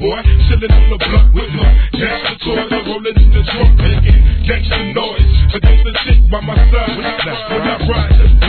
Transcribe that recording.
boy, chillin' on the block with my gangsta toys. I'm rollin' in the trunk, making gangsta noise. Against the shit by my side, when I ride.